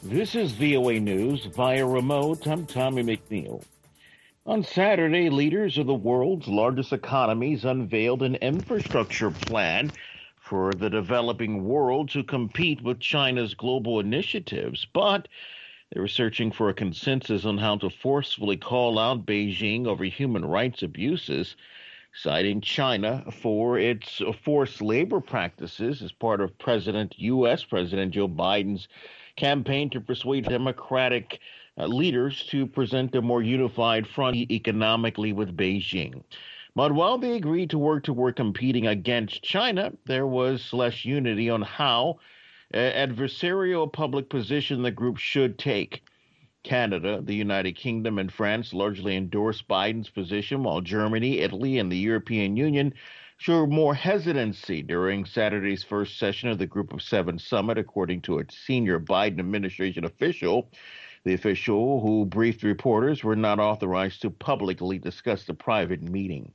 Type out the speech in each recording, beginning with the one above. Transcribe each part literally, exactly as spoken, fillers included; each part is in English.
This is V O A News via remote. I'm Tommy McNeil. On Saturday, leaders of the world's largest economies unveiled an infrastructure plan for the developing world to compete with China's global initiatives, but they were searching for a consensus on how to forcefully call out Beijing over human rights abuses, citing China for its forced labor practices as part of President U S. President Joe Biden's campaign to persuade Democratic uh, leaders to present a more unified front economically with Beijing. But while they agreed to work toward competing against China, there was less unity on how uh, adversarial public position the group should take. Canada, the United Kingdom, and France largely endorsed Biden's position, while Germany, Italy, and the European Union showed more hesitancy during Saturday's first session of the Group of Seven summit, according to a senior Biden administration official. The official, who briefed reporters, were not authorized to publicly discuss the private meeting.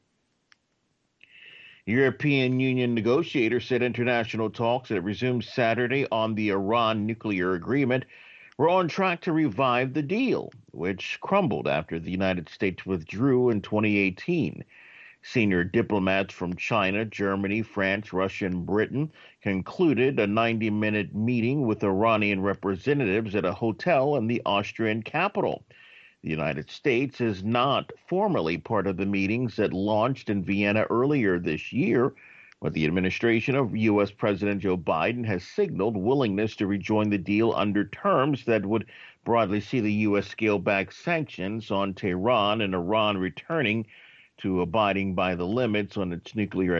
European Union negotiators said international talks that resumed Saturday on the Iran nuclear agreement were on track to revive the deal, which crumbled after the United States withdrew in twenty eighteen. Senior diplomats from China, Germany, France, Russia, and Britain concluded a ninety-minute meeting with Iranian representatives at a hotel in the Austrian capital. The United States is not formally part of the meetings that launched in Vienna earlier this year, but the administration of U S. President Joe Biden has signaled willingness to rejoin the deal under terms that would broadly see the U S scale back sanctions on Tehran and Iran returning to abiding by the limits on its nuclear